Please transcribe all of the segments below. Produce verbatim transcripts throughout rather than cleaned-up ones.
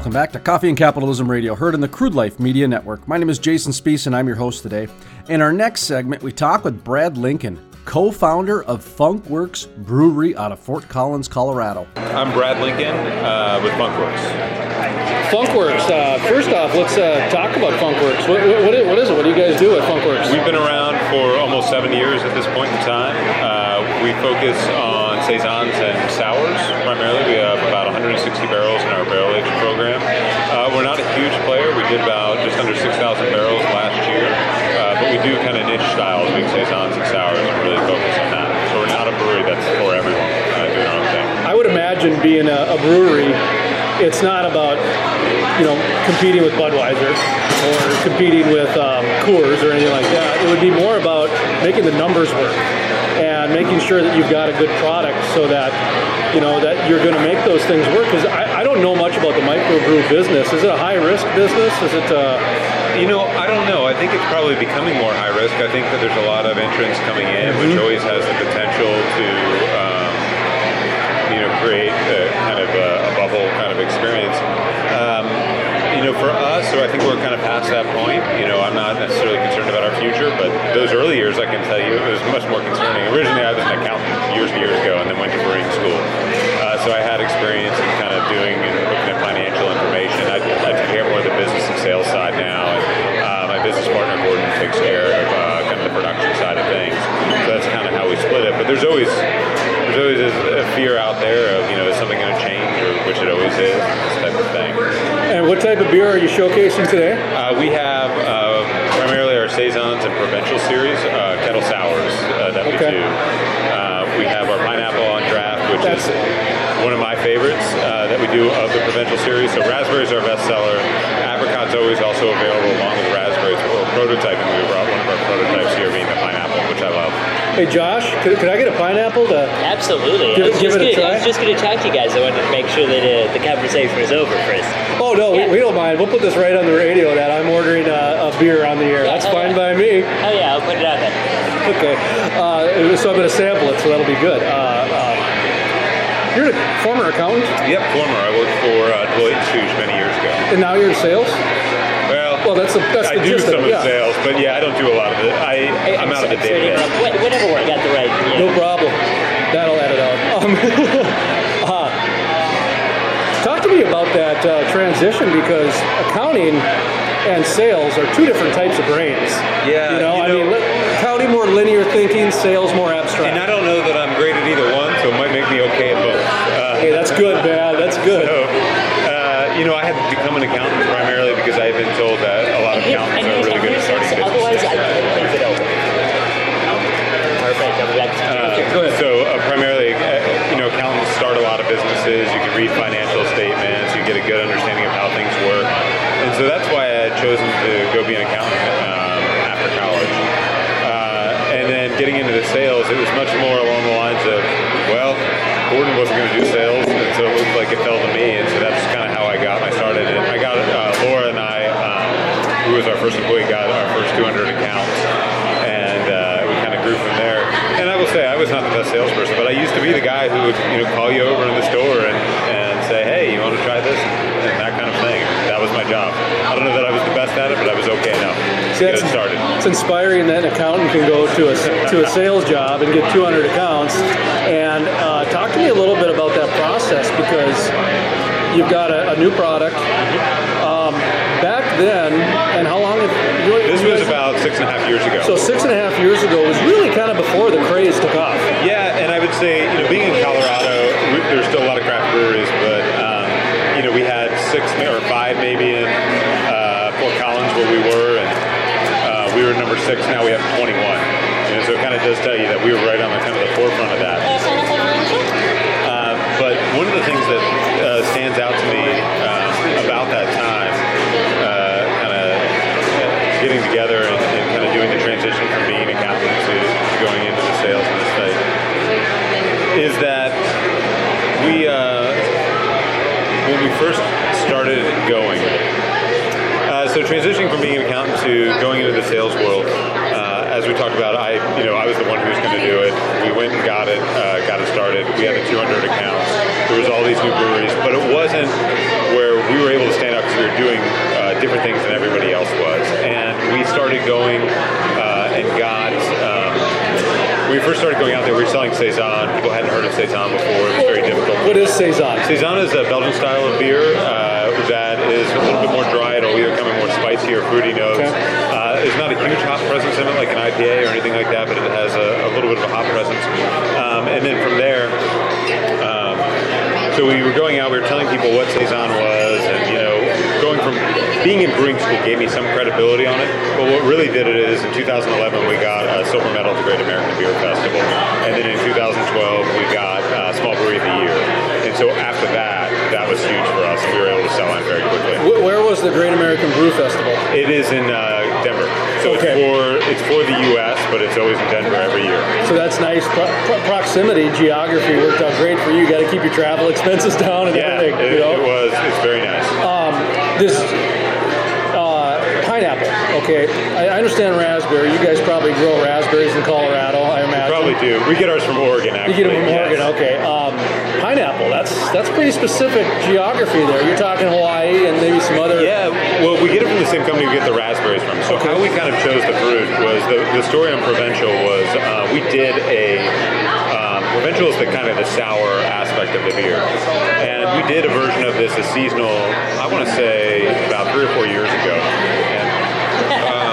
welcome back to Coffee and Capitalism Radio, heard in the Crude Life Media Network. My name is Jason Spees, and I'm your host today. In our next segment, we talk with Brad Lincoln, co-founder of Funkworks Brewery out of Fort Collins, Colorado. I'm Brad Lincoln uh, with Funkworks. Funkworks. Uh, first off, let's uh, talk about Funkworks. What, what, what is it? What do you guys do at Funkworks? We've been around for almost seven years at this point in time. Uh, we focus on saisons and sours primarily. We have about one hundred sixty barrels in our barrel aging program. Uh, we're not a huge player. We did about just under six thousand barrels last year, uh, but we do kind of niche styles, big saisons and sours, and really focus on that. So we're not a brewery that's for everyone uh, doing our own thing. I would imagine being a, a brewery, it's not about, you know, competing with Budweiser or competing with um, Coors or anything like that. It would be more about making the numbers work and making sure that you've got a good product so that, you know, that you're going to make those things work. Because I, I don't know much about the microbrew business. Is it a high-risk business? Is it... Uh... You know, I don't know. I think it's probably becoming more high-risk. I think that there's a lot of entrants coming in, mm-hmm. which always has the potential to... Um, you know, create a kind of a, a bubble kind of experience. Um, you know, for us, so I think we're kind of past that point. You know, I'm not necessarily concerned about our future, but those early years, I can tell you, it was much more concerning. Originally, I was an accountant years and years ago, and then went to brewing school. Uh, so I had experience in kind of doing and looking at financial information. I, I take care more of the business and sales side now, and uh, my business partner Gordon takes care of uh, kind of the production side of things. So that's kind of how we split it. But there's always There's always a fear out there of, you know, is something going to change, or which it always is, this type of thing. And what type of beer are you showcasing today? Uh, we have uh, primarily our Saisons and Provincial series, uh, kettle sours uh, that we okay. do. Uh, we have our pineapple on draft, which That's is one of my favorites uh, that we do of the Provincial series. So raspberry is our best seller. Apricot's always also available along with raspberries. We're prototyping. We brought one of our prototypes here being the pineapple, which I love. Hey Josh, could, could I get a pineapple to Absolutely. give, I was give just it a gonna, try? I was just going to talk to you guys. I wanted to make sure that uh, the conversation was over first. Oh no, Yeah. we, we don't mind. We'll put this right on the radio that I'm ordering a, a beer on the air. Yeah, That's oh, fine yeah. by me. Oh yeah, I'll put it on there. Okay, uh, so I'm going to sample it, so that'll be good. Uh, uh, you're a former accountant? Yep, former. I worked for uh, Deloitte and Touche many years ago. And now you're in sales? Well, Well, that's the, that's I the do gist some of it, of the yeah. sales, but yeah, I don't do a lot of it. I, Hey, I'm out of the sorry to day-to-day. interrupt. Wh- Whatever word, got the right. Yeah. No problem. That'll edit out. Um, uh, talk to me about that uh, transition, because accounting and sales are two different types of brains. Yeah, You know, you I know- mean, li- accounting more linear thinking, sales more abstract. And I don't know that I'm great at either one, so it might make me okay at both. Uh, Hey, that's good, man. That's good. So, uh, you know, I had to become an accountant primarily because I've been told that a lot of And here- accountants and are here's- really good and at here's- starting Otherwise, I businesses. can't leave it over. Perfect. I'll be back to you. Uh, Go ahead. So uh, primarily, uh, you know, accountants start a lot of businesses. You can read financial statements. You get a good understanding of how things work. And so that's why I had chosen to go be an accountant um, after college. Uh, and then getting into the sales, it was much more along the lines of, well, Gordon wasn't going to do sales, and so it looked like it fell to me. And so that's kind of how I got my start in it. I got uh, Laura and I, um, who was our first employee, got our first two hundred accounts. And uh, we kind of grew from there. And I will say, I was not the best salesperson, but I used to be the guy who would, you know, call you over in the store and, and say, hey, you want to try this? And that kind of thing. That was my job. I don't know that I was the best at it, but I was okay enough to See, get that's- it started. It's inspiring that an accountant can go to a to a sales job and get two hundred accounts. And uh, talk to me a little bit about that process, because you've got a, a new product. Um, back then, and how long? Have, you, This you was guys- about six and a half years ago. So six and a half years ago was really kind of before the craze took off. Yeah, and I would say, you know, being in Colorado, we, there's still a lot of craft breweries, but, um, you know, we had six or five maybe in uh, Fort Collins where we were, and uh, we were number six. Now we have twenty-one. And so it kind of does tell you that we were right on the kind of the forefront of that. Uh, but one of the things that uh, stands out to me uh, about that time, uh, kind of getting together and, and kind of doing the transition from being an accountant to, to going into the sales in the state, is that we, uh, when we first started going, uh, so transitioning from being an accountant to going into the sales world, uh, as we talked about, I, you know, I was the one who was going to do it. We went and got it, uh, got it started. We had the two hundred accounts. There was all these new breweries, but it wasn't where we were able to stand Saison. People hadn't heard of Saison before. It was very difficult. What is Saison? Saison is a Belgian style of beer uh, that is a little bit more dry. It'll either come in more spicy or fruity notes. Okay. Uh, there's not a huge hop presence in it like an I P A or anything like that, but it has a, a little bit of a hop presence. Um, and then from there, um, so we were going out, we were telling people what Saison was, and you know, going from being in brewing school gave me some credibility on it. But what really did it is in two thousand eleven we got a silver medal at the Great American Beer Festival, and then in two thousand twelve we got uh, Small Brewery of the Year. And so after that, that was huge for us. We were able to sell out very quickly. Where was the Great American Brew Festival? It is in uh, Denver. So Okay. it's for it's for the U S, but it's always in Denver every year. So that's nice. Pro- pro- proximity, geography worked out great for you. You got to keep your travel expenses down and Yeah, everything. it, you know? it was. It's very nice. Um, this uh, pineapple. Okay, I I understand raspberry. You guys probably grow raspberries in Colorado, I imagine. Probably do. We get ours from Oregon, You actually. get them from yes. Oregon. Okay. Um, pineapple. That's that's pretty specific geography there. You're talking Hawaii and maybe some other. Yeah, well, we get it from the same company we get the raspberries from. So Okay. how we kind of chose the fruit was the, the story on Provincial was uh, we did a um, Provincial is the kind of the sour aspect of the beer, and we did a version of this, a seasonal. I want to say about three or four years ago, and um,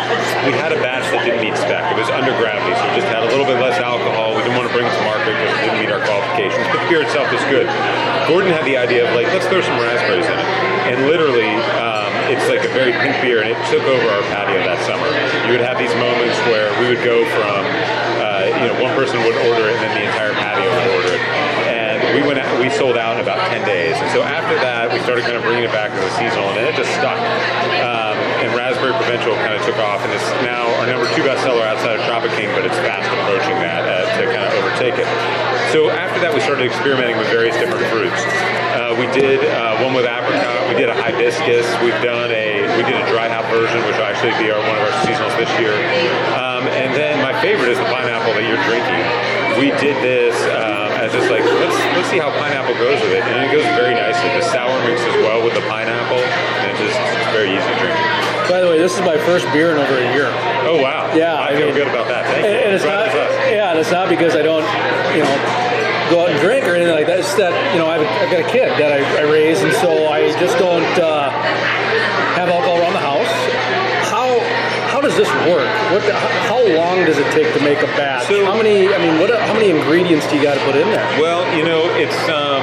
we had a batch that didn't meet spec. It was under gravity, so it just had a little bit less alcohol. We didn't want to bring it to market because it didn't meet our qualifications, but the beer itself was good. Gordon had the idea of like, let's throw some raspberries in it, and literally. Um, It's like a very pink beer, and it took over our patio that summer. You would have these moments where we would go from, uh, you know, one person would order it, and then the entire patio would order it. And we went, out, we sold out in about ten days. And so after that, we started kind of bringing it back as a seasonal, and then it just stuck. Um, and Raspberry Provincial kind of took off, and it's now our number two bestseller outside of Tropic King, but it's fast approaching that uh, to kind of overtake it. So after that, we started experimenting with various different fruits. Uh, we did uh, one with apricot. We did a hibiscus. We've done a we did a dry hop version, which will actually be our one of our seasonals this year. Um, and then my favorite is the pineapple that you're drinking. We did this um, as just like let's let's see how pineapple goes with it, and it goes very nicely. The sour mixes well with the pineapple, and it's just it's very easy drinking. By the way, this is my first beer in over a year. Oh wow! Yeah, I, I feel mean- good about that. Thank you. And it's Glad not, it's us. yeah, and it's not because I don't, you know, go out and drink or anything like that. It's that, you know, I've, I've got a kid that I, I raise, and so I just don't uh, have alcohol around the house. How how does this work? What the, how how long does it take to make a batch? So- how many? I mean, what? How many ingredients do you got to put in there? Well, you know, it's um,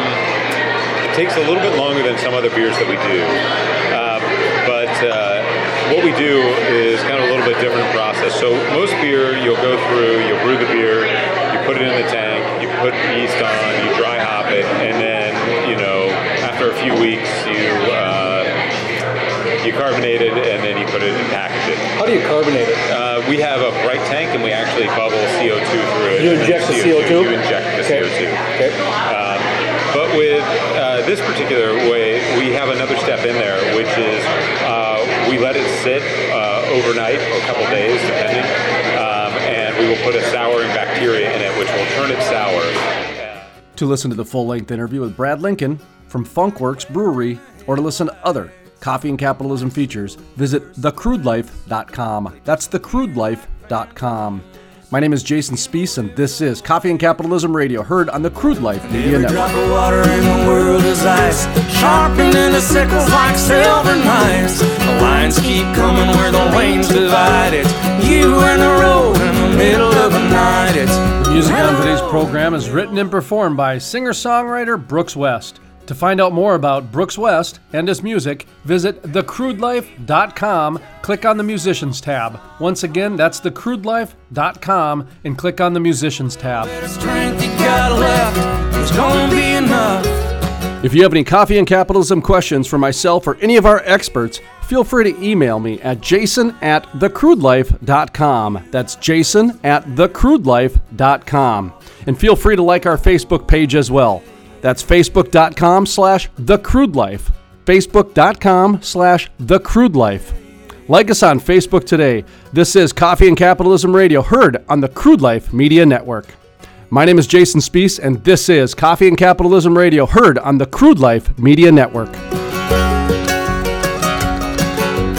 it takes a little bit longer than some other beers that we do, uh, but uh, what we do is kind of a little bit different process. So most beer, you'll go through, you'll brew the beer, you put it in the tank, you put yeast on, you dry hop it, and then you know after a few weeks you uh, you carbonate it, and then you put it and package it. How do you carbonate it? Uh, we have a bright tank, and we actually bubble C O two through it. You inject the C O two? You inject the Okay. C O two. Okay. Um, but with uh, this particular way, we have another step in there, which is uh, we let it sit uh, overnight, or a couple days, depending, um, and we will put a souring bacteria in it, which will turn it sour. To listen to the full-length interview with Brad Lincoln from Funkworks Brewery, or to listen to other Coffee and Capitalism features, visit the crude life dot com. That's the crude life dot com. My name is Jason Spiess, and this is Coffee and Capitalism Radio, heard on the Crude Life Media Every Network. drop of water in the world is ice, sharpening the sickles like silver knives. The lines keep coming where the lanes divide. It's you and the road in the middle of the night. It's The music on today's program is written and performed by singer-songwriter Brooks West. To find out more about Brooks West and his music, visit the crude life dot com, click on the Musicians tab. Once again, that's the crude life dot com, and click on the Musicians tab. the strength you got left. It's gonna be enough. If you have any coffee and capitalism questions for myself or any of our experts, feel free to email me at jason at the crude life dot com. That's jason at the crude life dot com. And feel free to like our Facebook page as well. That's facebook.com slash thecrudelife. Facebook.com slash thecrudelife. Like us on Facebook today. This is Coffee and Capitalism Radio, heard on the Crude Life Media Network. My name is Jason Spiess, and this is Coffee and Capitalism Radio, heard on the Crude Life Media Network.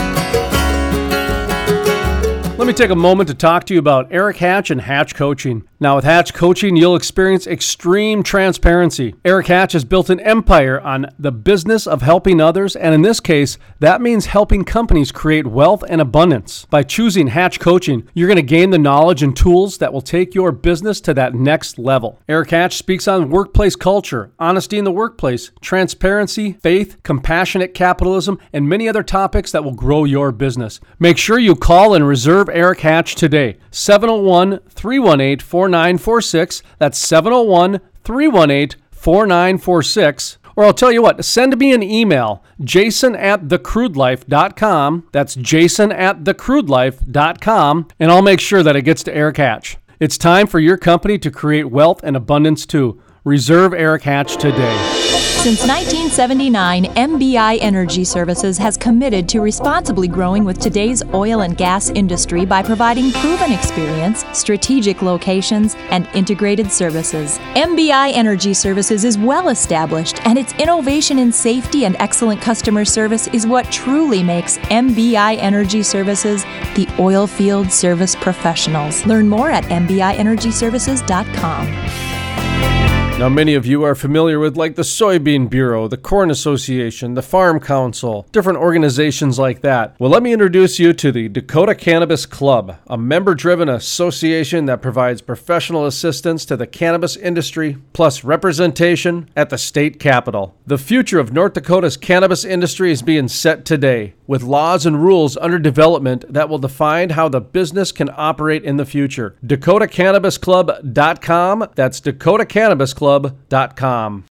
Let me take a moment to talk to you about Eric Hatch and Hatch Coaching. Now with Hatch Coaching, you'll experience extreme transparency. Eric Hatch has built an empire on the business of helping others, and in this case, that means helping companies create wealth and abundance. By choosing Hatch Coaching, you're going to gain the knowledge and tools that will take your business to that next level. Eric Hatch speaks on workplace culture, honesty in the workplace, transparency, faith, compassionate capitalism, and many other topics that will grow your business. Make sure you call and reserve Eric Hatch today. seven oh one, three one eight, four nine four six. That's seven oh one, three one eight, four nine four six. Or I'll tell you what, send me an email, jason at the crude life dot com. That's jason at the crude life dot com, and I'll make sure that it gets to Eric Hatch. It's time for your company to create wealth and abundance too. Reserve Eric Hatch today. Since nineteen seventy-nine, M B I Energy Services has committed to responsibly growing with today's oil and gas industry by providing proven experience, strategic locations, and integrated services. M B I Energy Services is well established, and its innovation in safety and excellent customer service is what truly makes M B I Energy Services the oil field service professionals. Learn more at m b i energy services dot com. Now, many of you are familiar with like the Soybean Bureau, the Corn Association, the Farm Council, different organizations like that. Well, let me introduce you to the Dakota Cannabis Club, a member-driven association that provides professional assistance to the cannabis industry, plus representation at the state capitol. The future of North Dakota's cannabis industry is being set today, with laws and rules under development that will define how the business can operate in the future. dakota cannabis club dot com. That's dakota cannabis club dot com.